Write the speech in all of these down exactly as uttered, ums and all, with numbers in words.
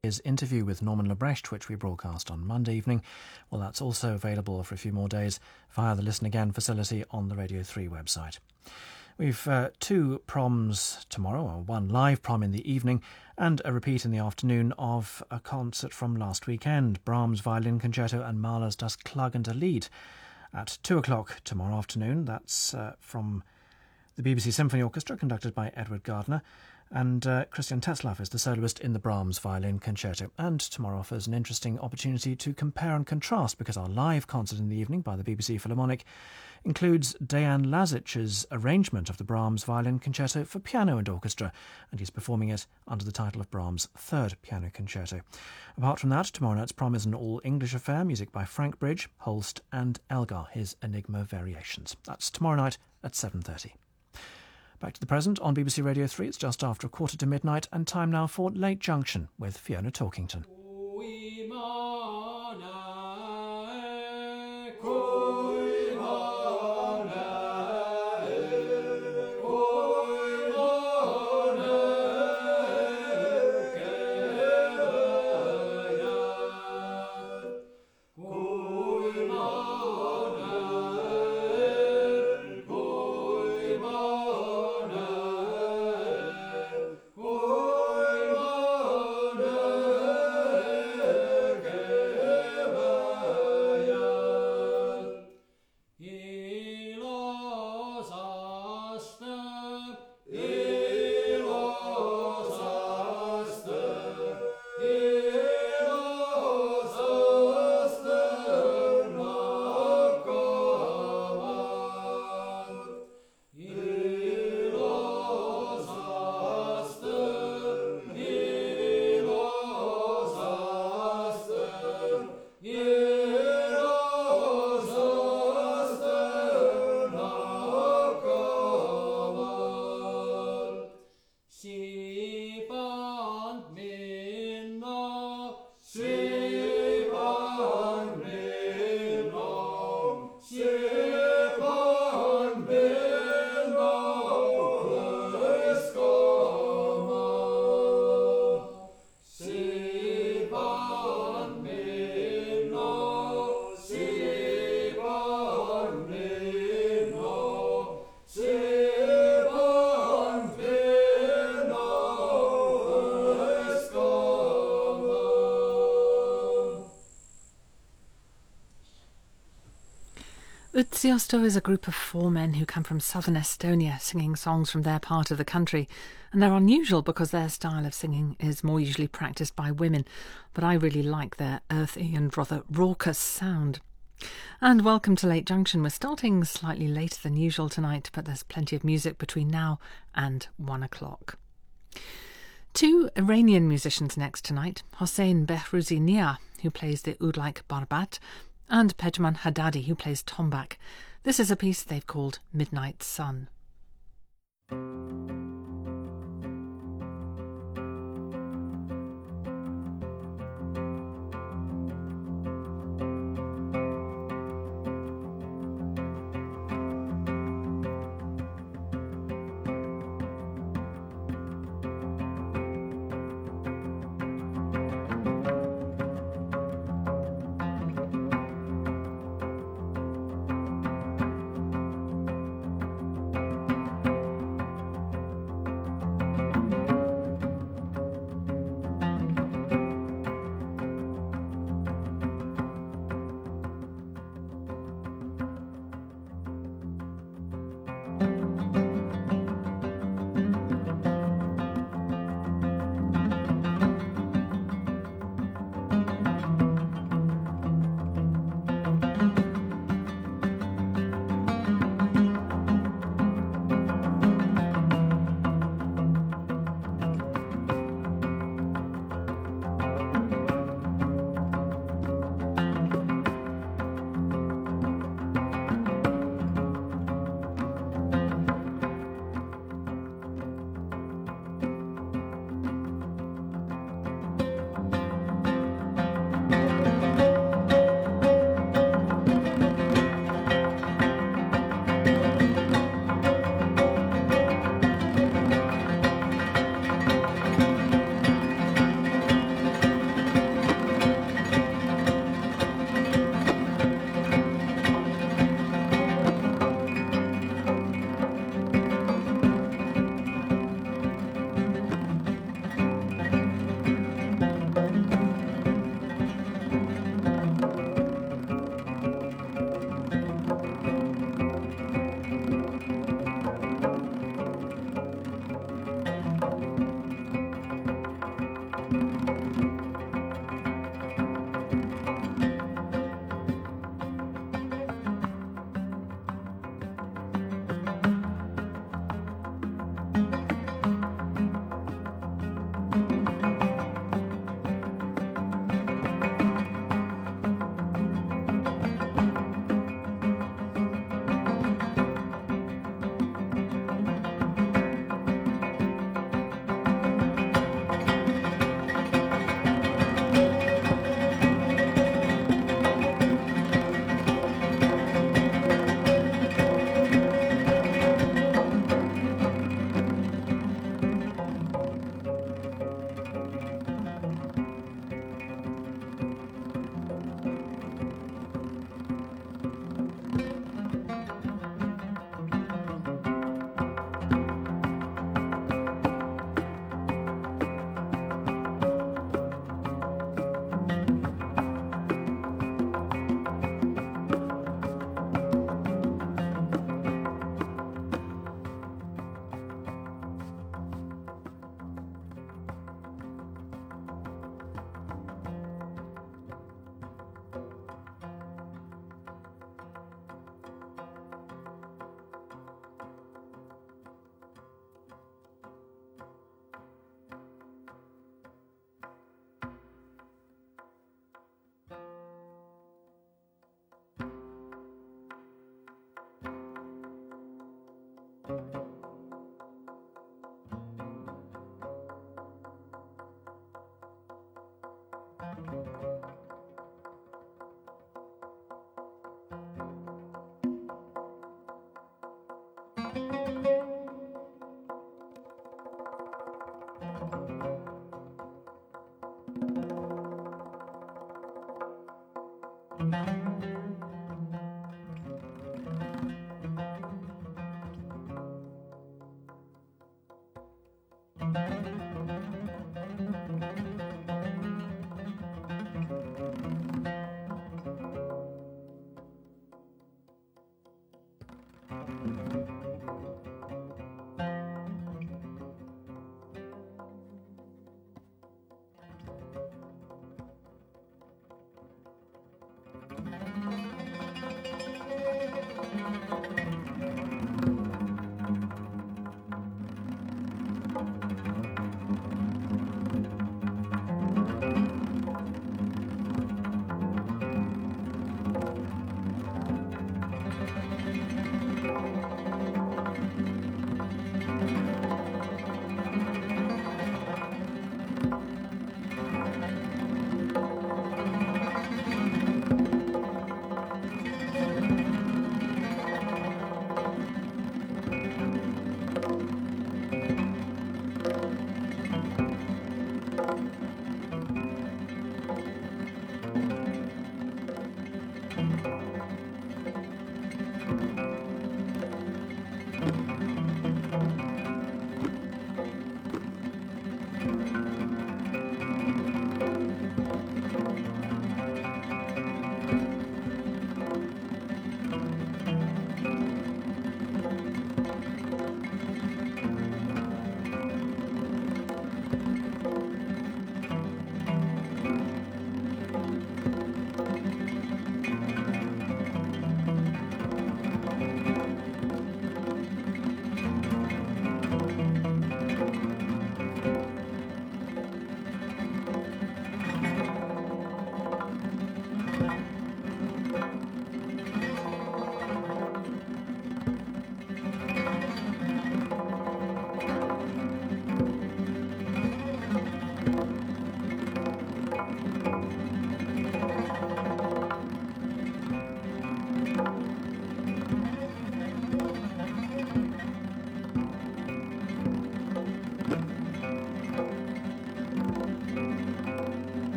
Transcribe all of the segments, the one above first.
His interview with Norman Lebrecht, which we broadcast on Monday evening, well, that's also available for a few more days via the Listen Again facility on the Radio three website. We've uh, two proms tomorrow, or one live prom in the evening and a repeat in the afternoon of a concert from last weekend, Brahms Violin Concerto and Mahler's Das Klagende Lied. At two o'clock tomorrow afternoon, that's uh, from the B B C Symphony Orchestra, conducted by Edward Gardner, and uh, Christian Tetzlaff is the soloist in the Brahms Violin Concerto. And tomorrow offers an interesting opportunity to compare and contrast, because our live concert in the evening by the B B C Philharmonic includes Dejan Lazic's arrangement of the Brahms Violin Concerto for piano and orchestra, and he's performing it under the title of Brahms' Third Piano Concerto. Apart from that, tomorrow night's prom is an all-English affair, music by Frank Bridge, Holst and Elgar, his Enigma Variations. That's tomorrow night at seven thirty. Back to the present on B B C Radio three. It's just after a quarter to midnight, and time now for Late Junction with Fiona Talkington. Utsjosto is a group of four men who come from southern Estonia, singing songs from their part of the country, and they're unusual because their style of singing is more usually practised by women, but I really like their earthy and rather raucous sound. And welcome to Late Junction. We're starting slightly later than usual tonight, but there's plenty of music between now and one o'clock. Two Iranian musicians next tonight, Hossein Behrouzi Nia, who plays the oud like barbat, and Pejman Haddadi, who plays tombak. This is a piece they've called Midnight Sun.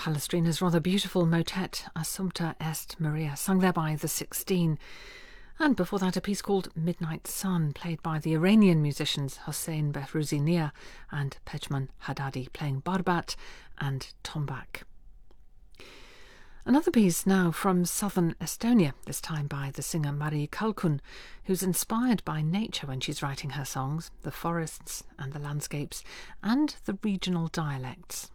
Palestrina's rather beautiful motet Assumpta Est Maria, sung there by the Sixteen. And before that, a piece called Midnight Sun, played by the Iranian musicians Hossein Behrouzi Nia and Pejman Haddadi, playing barbat and tombak. Another piece now from southern Estonia, this time by the singer Mari Kalkun, who's inspired by nature when she's writing her songs, the forests and the landscapes, and the regional dialects.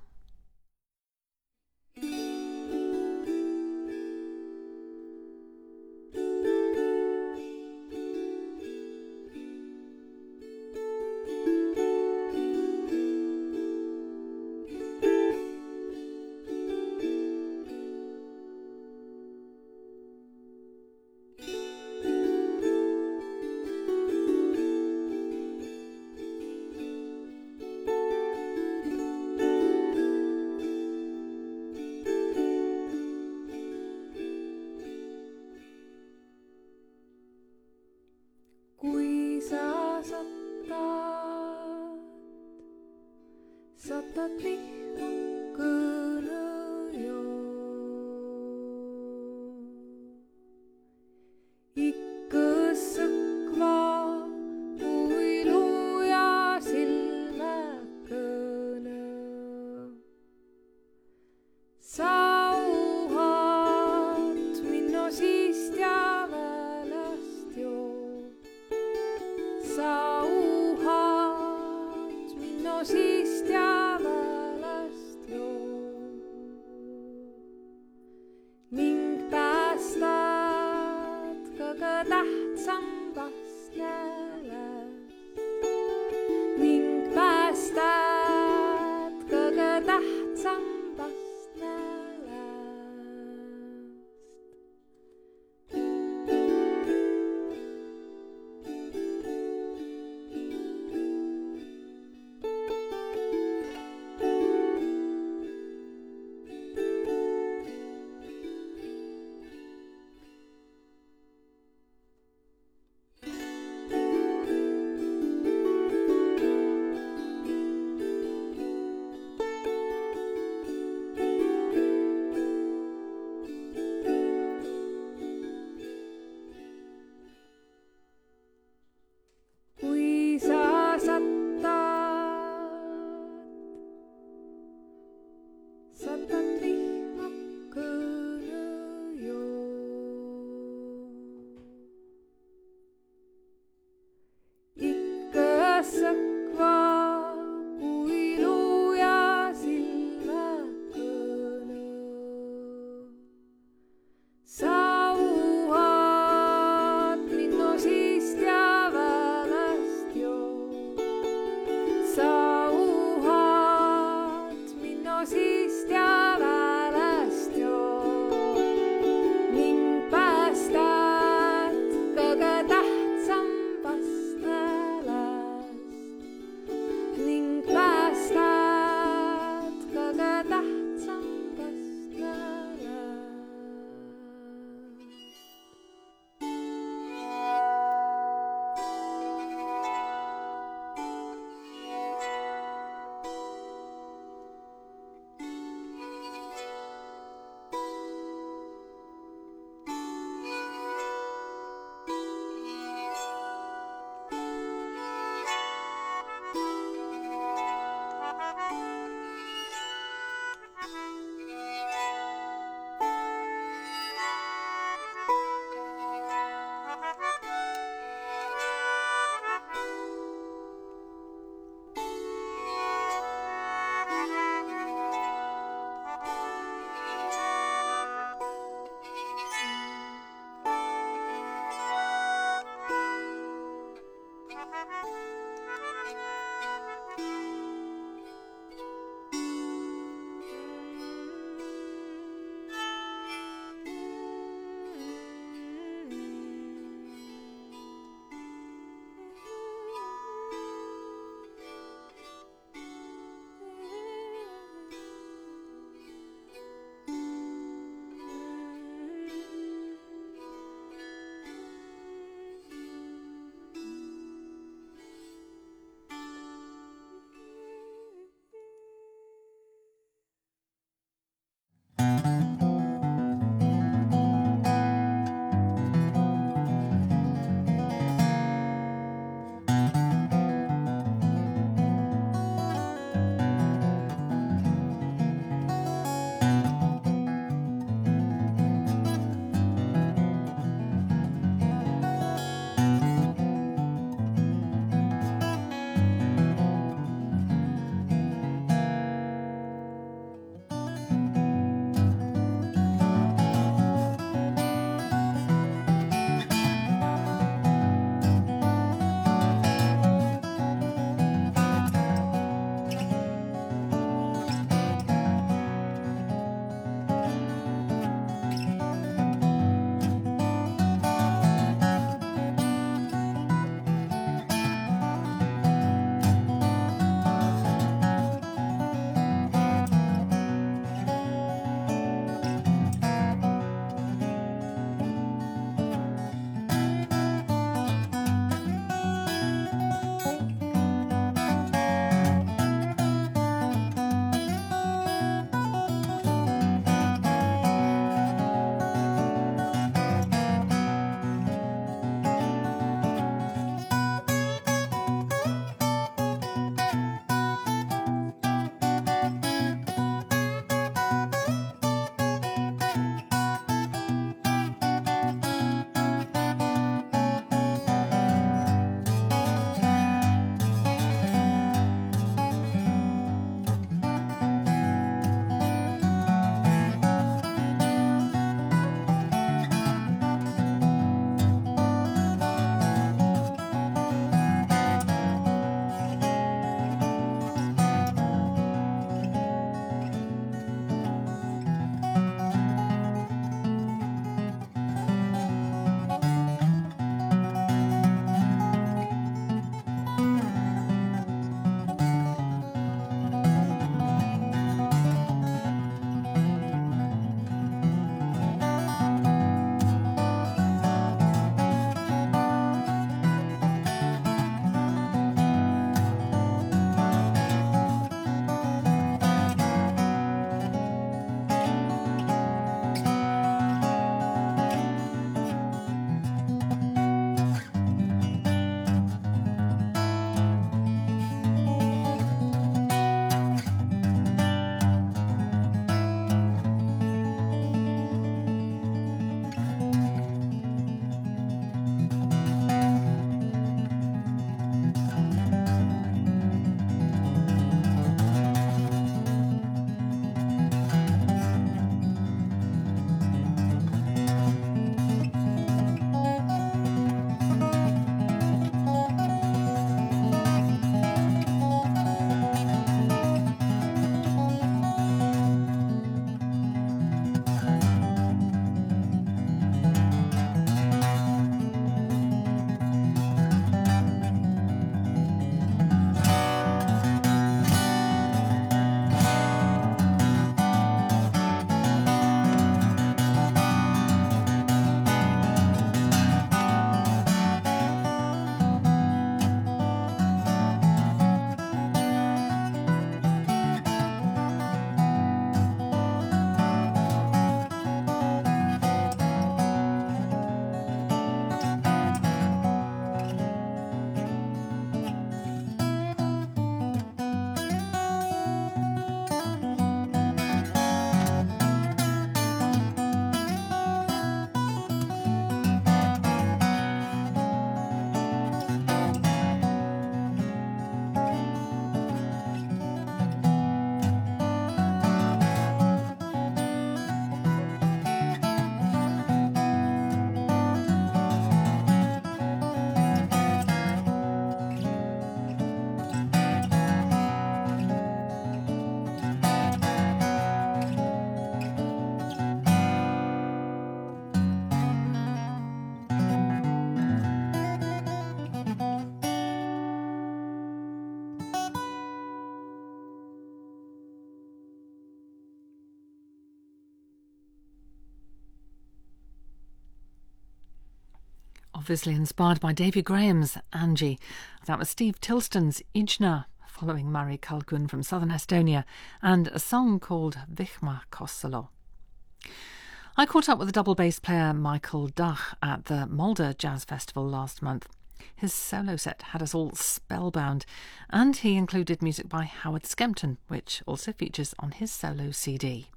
obviously inspired by Davy Graham's Angie. That was Steve Tilston's Ijna, following Mari Kalkun from southern Estonia, and a song called Vihma Kossalo. I caught up with the double bass player Michael Dach at the Mulder Jazz Festival last month. His solo set had us all spellbound, and he included music by Howard Skempton, which also features on his solo C D.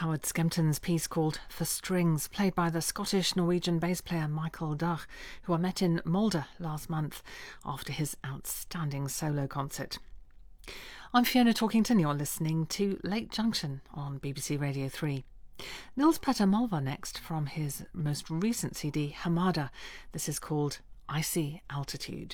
Howard Skempton's piece called For Strings, played by the Scottish-Norwegian bass player Michael Dach, who I met in Molde last month after his outstanding solo concert. I'm Fiona Talkington, you're listening to Late Junction on B B C Radio three. Nils Petter Malva next from his most recent C D, Hamada. This is called Icy Altitude.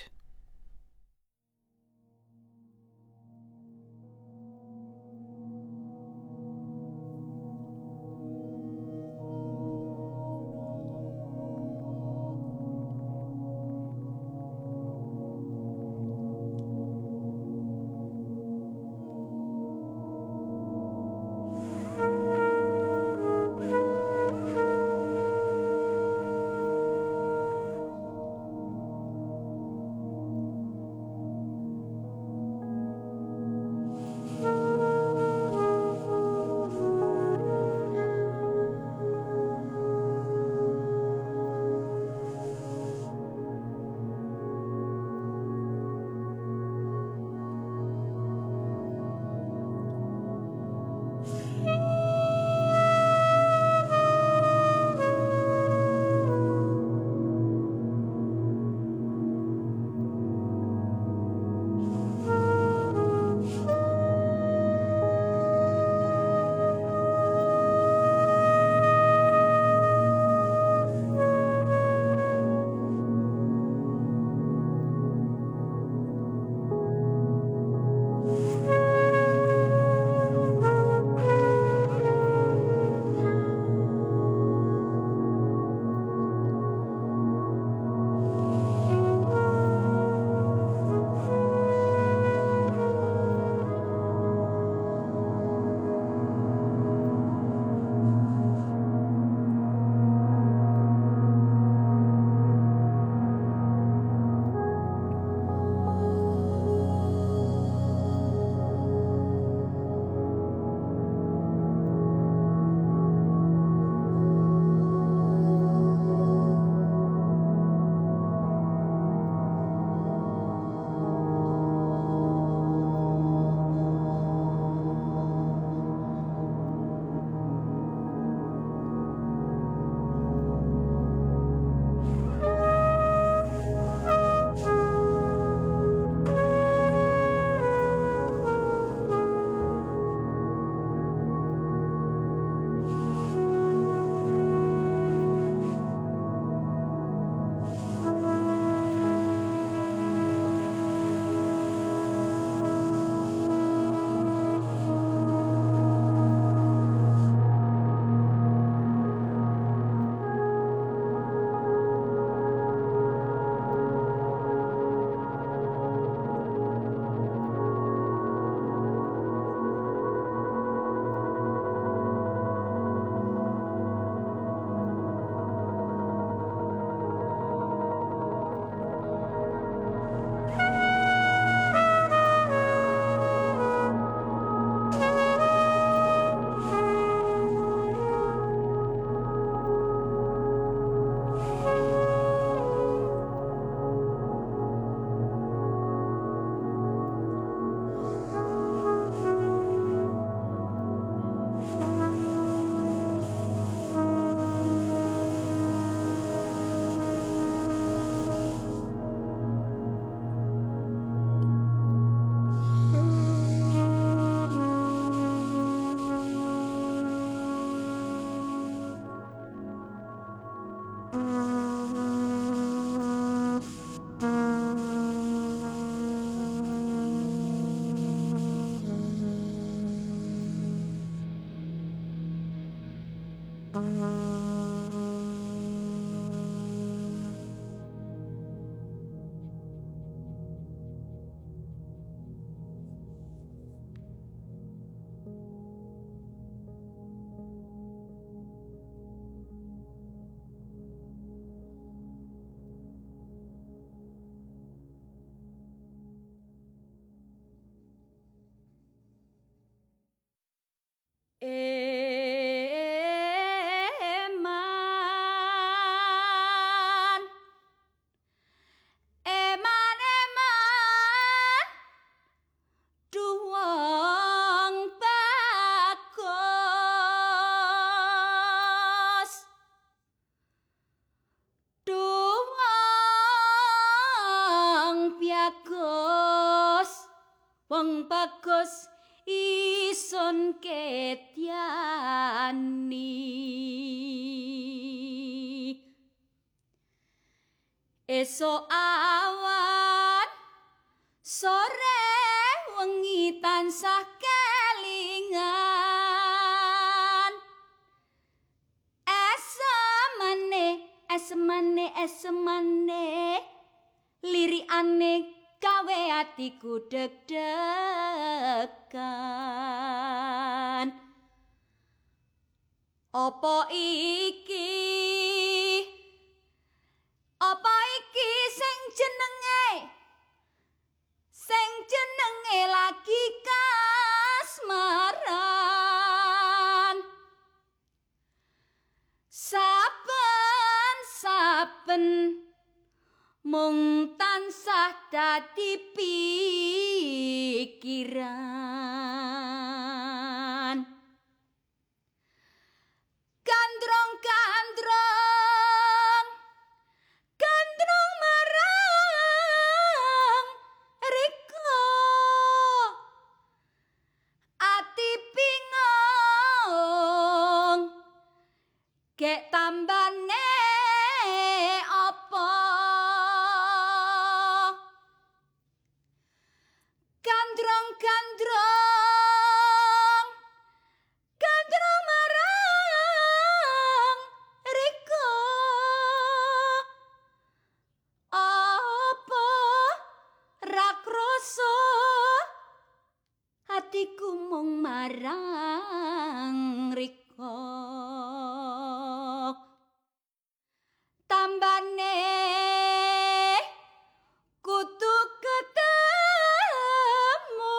terus ison ketyani esok awan sore wengi tansah kelingan esemane esemane esemane lirikane gawe atiku deg-degan apa iki apa iki sing jenenge sing jenenge lagi kasmaran saben-saben mung tansah dadi pikiran gandrong-gandrong gandrong marang riko ati bingung gek tambane apa gandrong-gandrong gandrong marang riko apa ra krasa atiku mung marang riko tambane kudu ketemu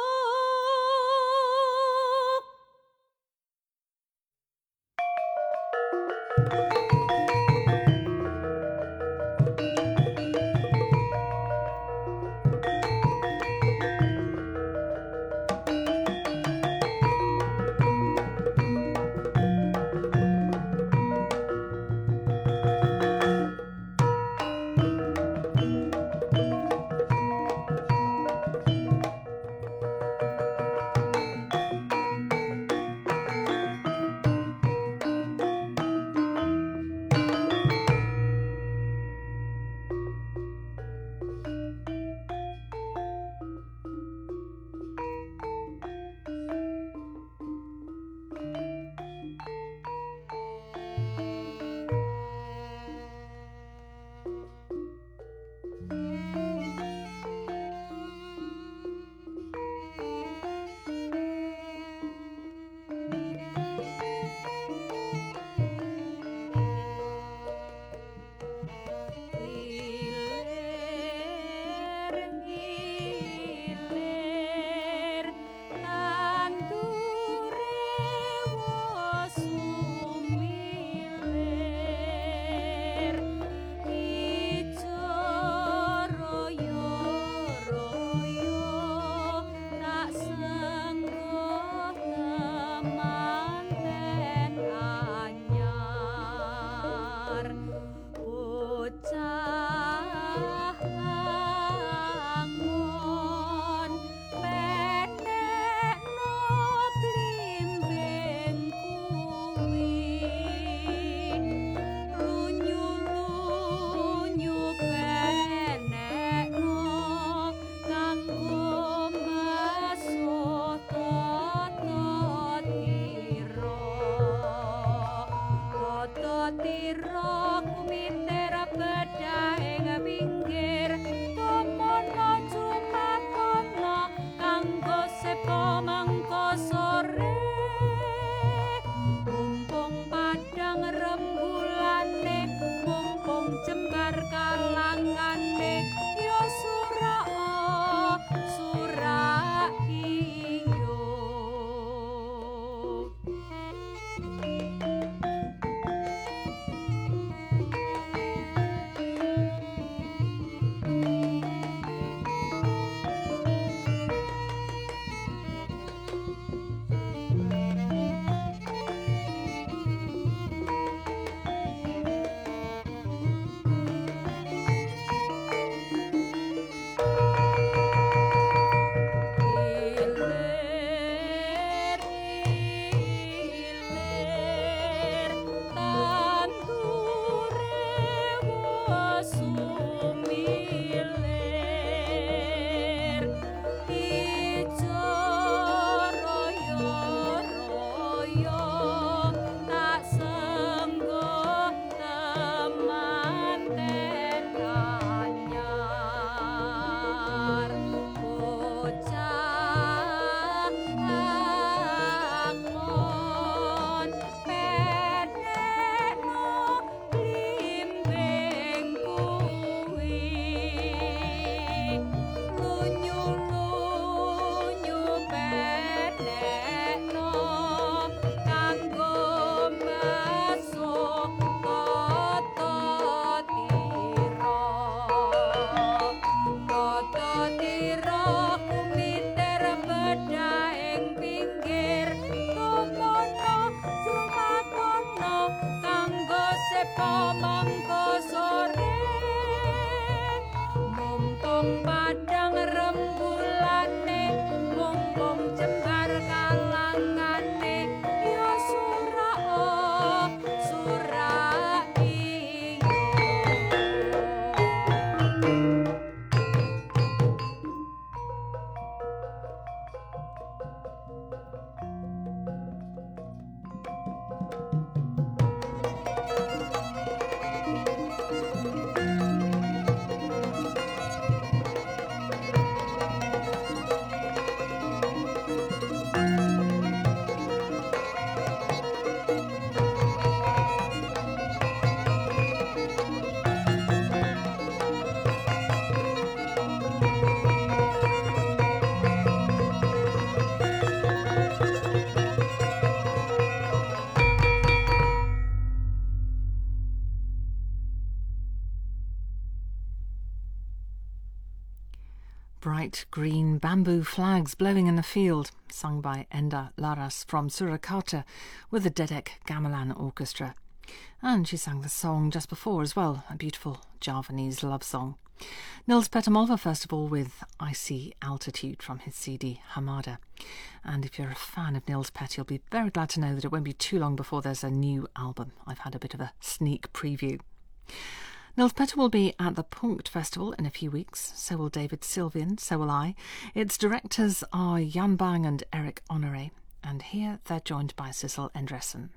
bright green bamboo flags blowing in the field, sung by Enda Laras from Surakarta with the Dedek Gamelan Orchestra. And she sang the song just before as well, a beautiful Javanese love song. Nils Petter Molver, first of all, with Icy Altitude from his C D Hamada. And if you're a fan of Nils Petter, you'll be very glad to know that it won't be too long before there's a new album. I've had a bit of a sneak preview. Nils Petter will be at the Punkt Festival in a few weeks. So will David Sylvian, so will I. Its directors are Jan Bang and Eric Honoré. And here they're joined by Sissel Endresen.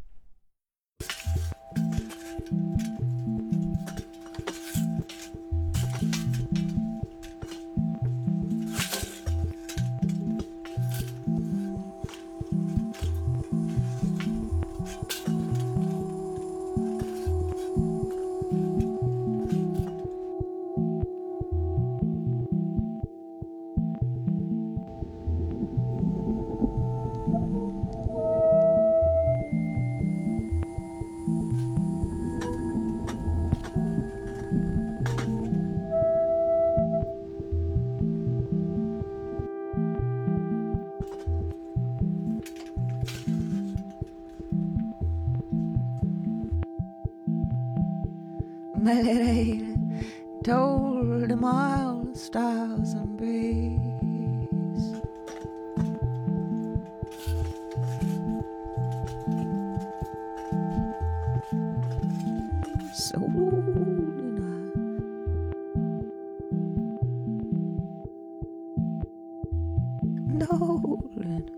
Melody told the mild stars and breeze so old and old and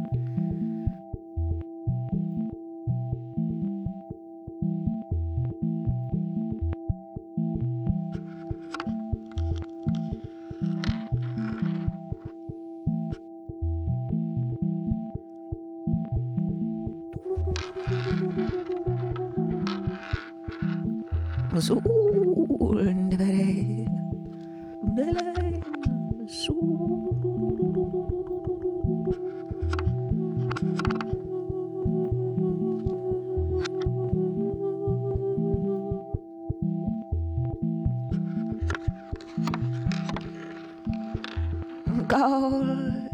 was old and very, very gold.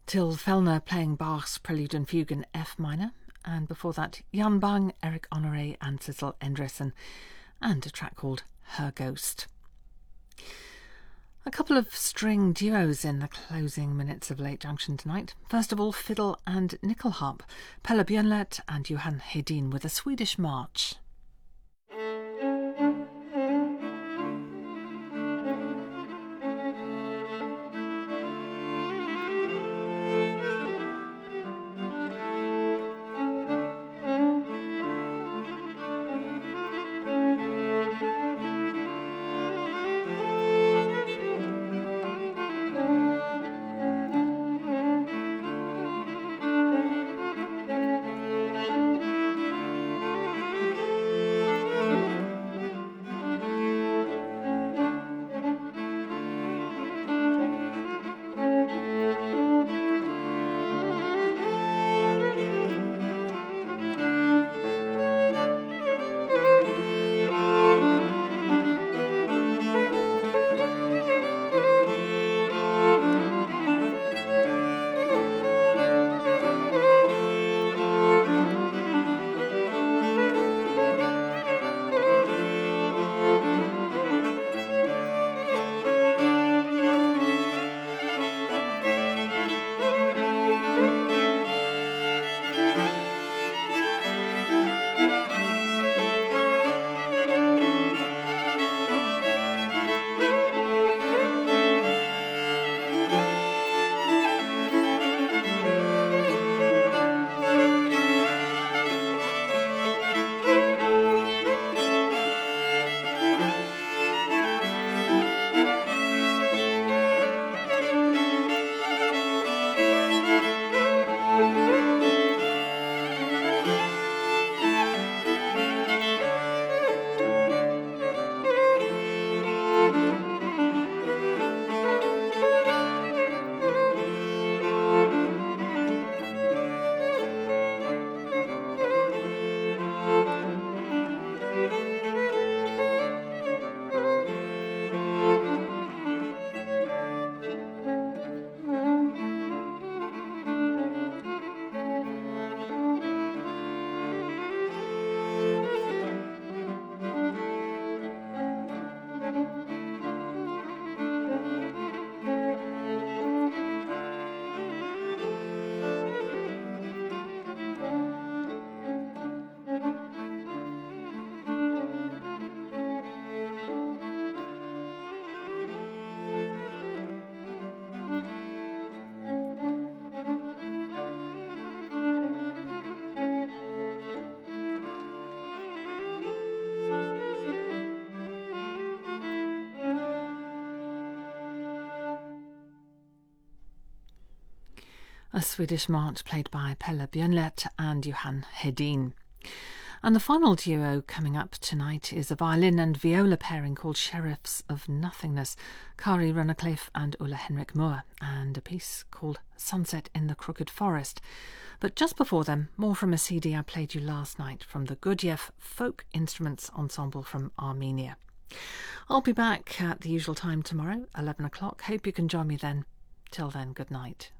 Till Fellner playing Bach's Prelude and Fugue in F minor, and before that Jan Bang, Eric Honoré and Sissel Endresen, and a track called Her Ghost. A couple of string duos in the closing minutes of Late Junction tonight. First of all, fiddle and nickel harp, Pelle Björnlert and Johan Hedin with a Swedish march. A Swedish march played by Pelle Björnlert and Johan Hedin. And the final duo coming up tonight is a violin and viola pairing called Sheriffs of Nothingness, Kari Runnercliffe and Ulla Henrik Moore, and a piece called Sunset in the Crooked Forest. But just before them, more from a C D I played you last night from the Gurdjieff Folk Instruments Ensemble from Armenia. I'll be back at the usual time tomorrow, eleven o'clock. Hope you can join me then. Till then, good night.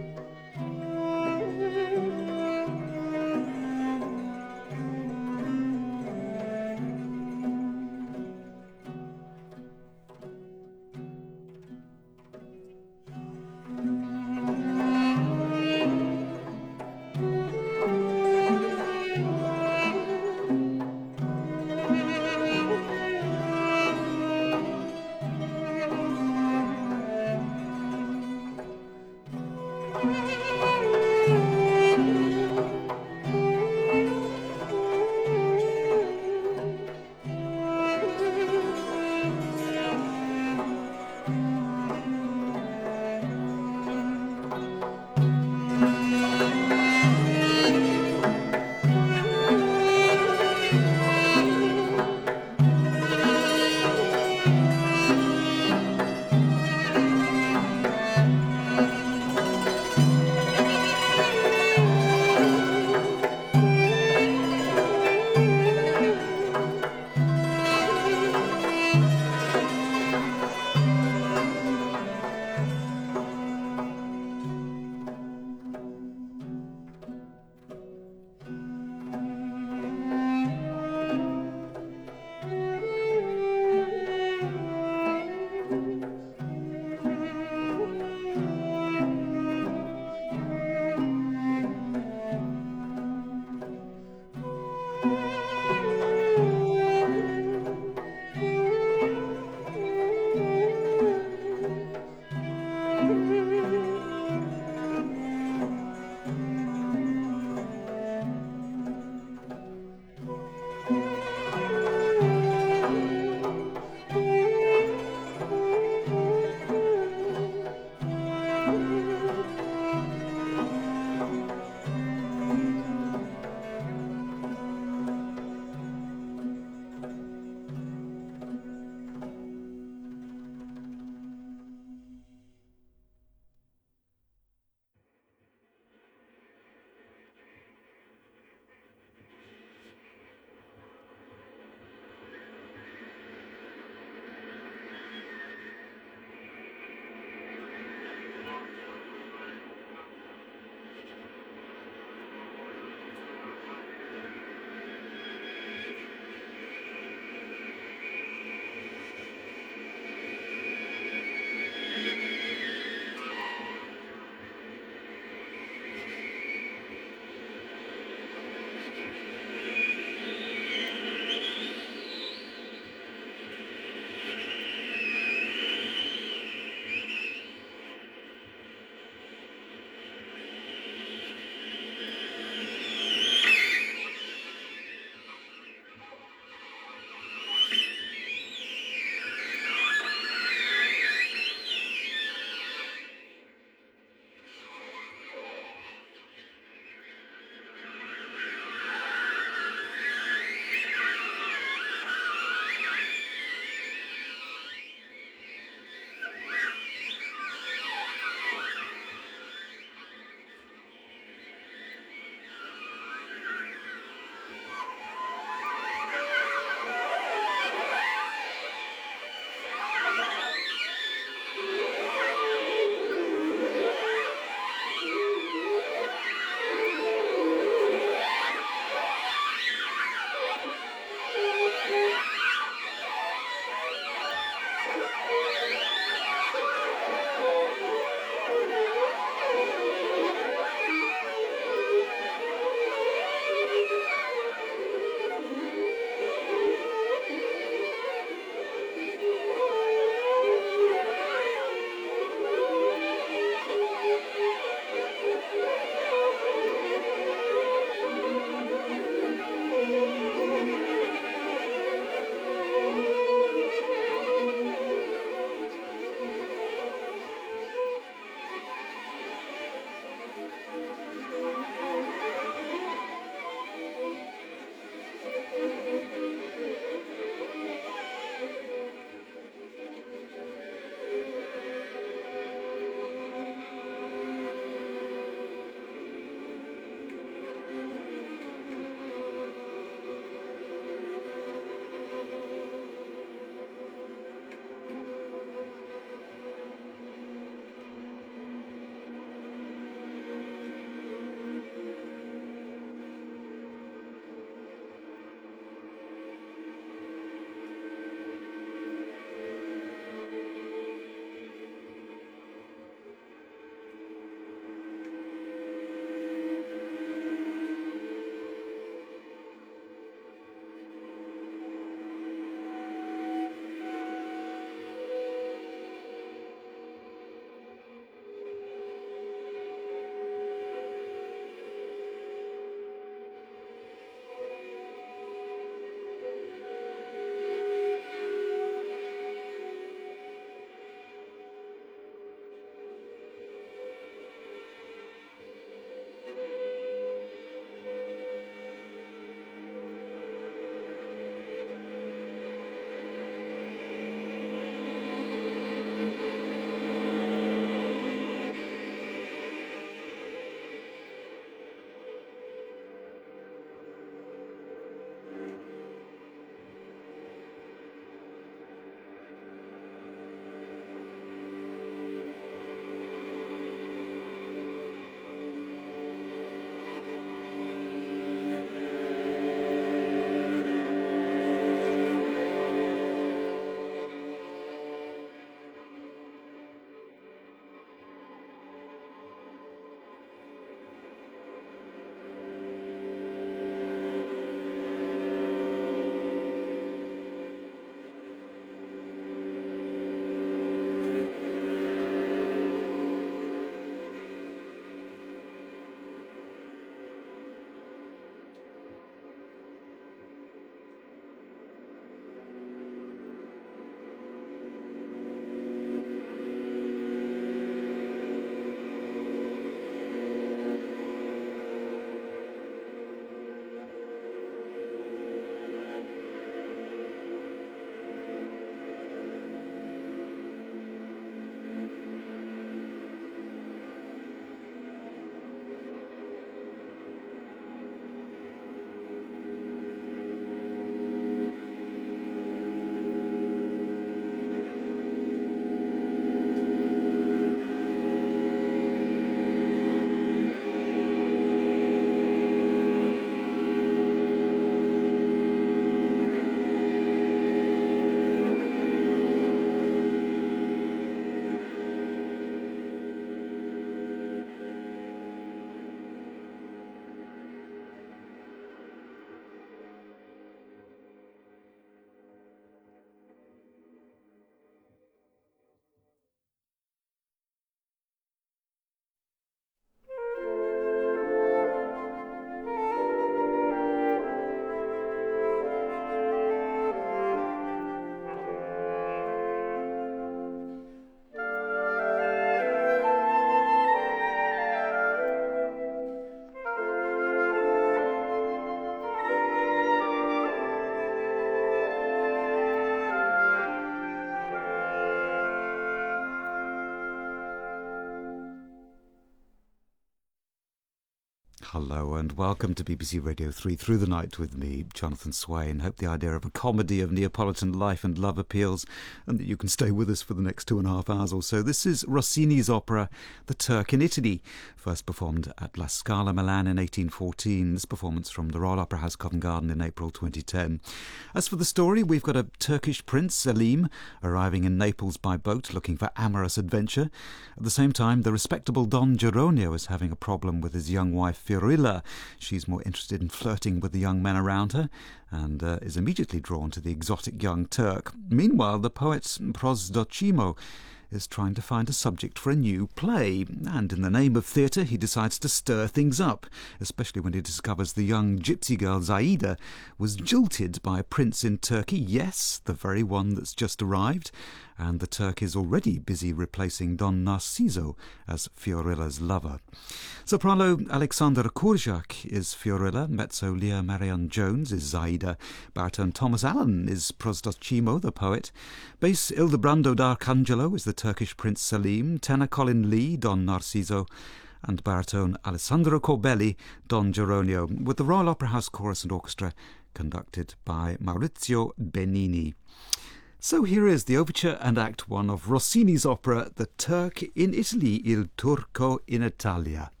Hello and welcome to B B C Radio three Through the Night with me, Jonathan Swain. Hope the idea of a comedy of Neapolitan life and love appeals and that you can stay with us for the next two and a half hours or so. This is Rossini's opera, The Turk in Italy, first performed at La Scala, Milan in eighteen fourteen. This performance from the Royal Opera House, Covent Garden in April twenty ten. As for the story, we've got a Turkish prince, Selim, arriving in Naples by boat looking for amorous adventure. At the same time, the respectable Don Geronio is having a problem with his young wife, Fiorilla. She's more interested in flirting with the young men around her and uh, is immediately drawn to the exotic young Turk. Meanwhile, the poet Prosdocimo is trying to find a subject for a new play, and in the name of theatre he decides to stir things up, especially when he discovers the young gypsy girl Zaida was jilted by a prince in Turkey, yes, the very one that's just arrived, and the Turk is already busy replacing Don Narciso as Fiorilla's lover. Soprano Alexander Kurjak is Fiorilla, mezzo Leah Marianne Jones is Zaida, baritone Thomas Allen is Prosdocimo, the poet, bass Ildebrando d'Arcangelo is the Turkish Prince Selim, tenor Colin Lee, Don Narciso, and baritone Alessandro Corbelli, Don Geronio, with the Royal Opera House Chorus and Orchestra conducted by Maurizio Benini. So here is the overture and act one of Rossini's opera The Turk in Italy, Il Turco in Italia.